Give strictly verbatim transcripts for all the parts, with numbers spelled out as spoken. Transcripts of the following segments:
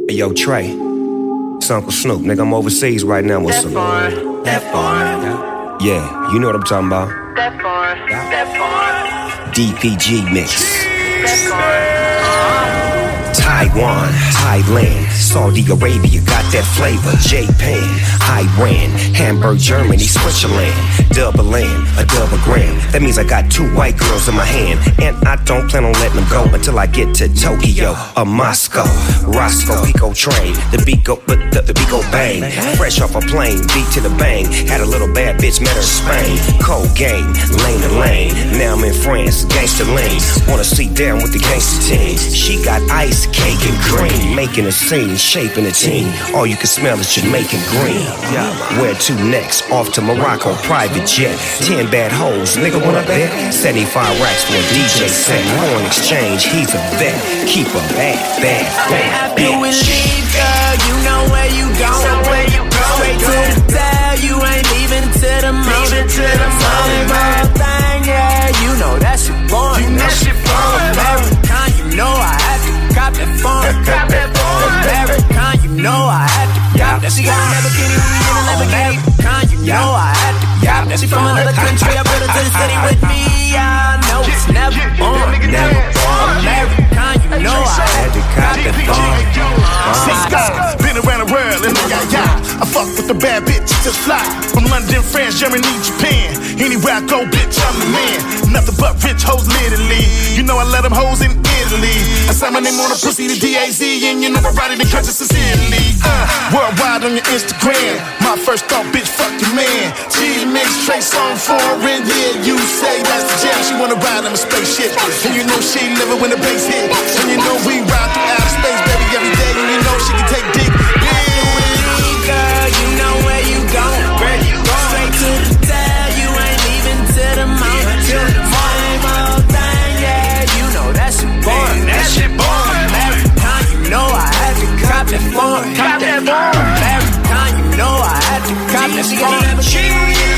Hey, yo, Trey. It's Uncle Snoop. Nigga, I'm overseas right now with some. That foreign. Yeah, you know what I'm talking about. That foreign. That foreign. D P G mix. That foreign. Taiwan, Thailand, Saudi Arabia got that flavor. Japan, Iran, Hamburg, Germany, Switzerland. Double M, a double gram. That means I got two white girls in my hand, and I don't plan on letting them go until I get to Tokyo or Moscow. Roscoe, Pico train, the beat go, the, the, the beat go bang. Fresh off a plane, beat to the bang. Had a little bad bitch, met her in Spain. Cold game, lane to lane. Now I'm in France, gangster lane. Wanna sit down with the gangster team. She got ice, cake and cream, making a scene, shaping a team. All you can smell is Jamaican green. Where to next? Off to Morocco, private jet. Ten bad hoes, nigga wanna bet? seventy-five racks for a D J set. Foreign exchange, he's a vet. Keep a bad, bad, bad After we bitch. leave, girl, you know where you going. Where you Straight to going? the dial, you ain't leaving to the mountain. to the Same old thing, yeah, you know that shit boring. You know shit boring. American, you know I had to cop that phone. Cop that phone. American, you know I had to cop that. She got a Lamborghini, we in a Lamborghini. American, you know I had to cop that. She from another country, I brought her to the city with me. I know it's never born, never born. American, you know I had to cop that phone. Cisco, been around the world and I got yacht. I fuck with the bad bitch, just fly. From London, France, Germany, Japan. Anywhere I go, bitch, I'm the man. Nothing but rich hoes, literally. You know I let them hoes in Italy. I sign my name on the pussy, the D A Z, and you know I ride it in country sincerely. Uh, worldwide on your Instagram. My first thought, bitch, fuck your man. G mix, Trace on foreign, yeah, you say that's the jam. She wanna ride in a spaceship, and you know she living when the bass hit. And you know we ride through outer space, baby, every day. And you know she can take dick. Girl, you know where you going. Where you going? Straight to the dial, you ain't leaving to the mountain. Same old thing, yeah, you know that shit boring. That shit boring. American, you know I had to cop that phone. Cop that phone. American, you know I had to cop that phone. American,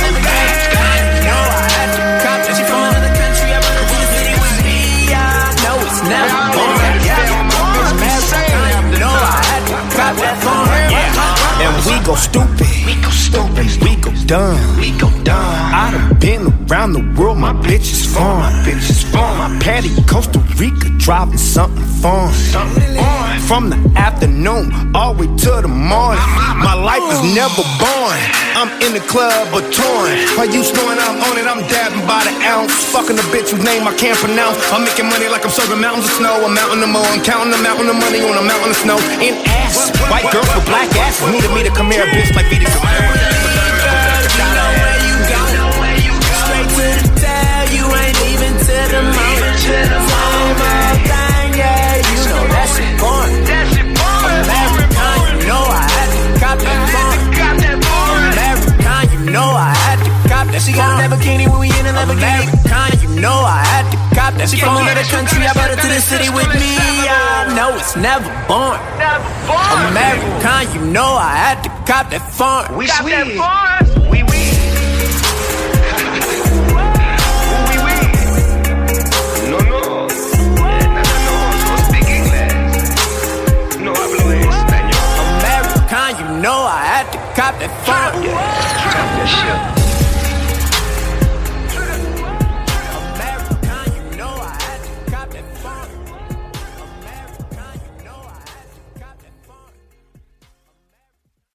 you know I had to cop that. She from another country, I brought her to the city with me. I know it's never boring. American, you know I had to cop that phone. And we go stupid, We go stupid. we go dumb. We go dumb. I done been around the world, my bitch is fun. My bitch is fun. My paddy, Costa Rica, driving something fun. Something on. From the afternoon all the way to the morning. My life is never boring. I'm in the club or touring. While you snoring, I'm on it. I'm dabbing by the ounce. Fucking a bitch whose name I can't pronounce. I'm making money like I'm serving mountains of snow. A mountain of more. I'm counting a mountain of money on a mountain of snow. In ass. White girls with black asses needed me to come here, bitch, like Vita. You know where you going. Straight to the dial, you ain't leaving to the mountain. Same old thing, yeah, you know that shit boring. That shit boring. American, you know I had to cop that phone. Cop that phone. American, you know I had to cop that. She got a Lamborghini when we in a Lamborghini. American, you know I had to cop that. She from another country, I brought her to the city with me. I know it's never boring. Never boring. American, you know I had to cop that phone. We Cop that phone. We we. Oui, oui. No, no. Eh, no, no, no. So speak English. No hablo español. American, you know I had to cop that phone. Yeah. Cop that shit.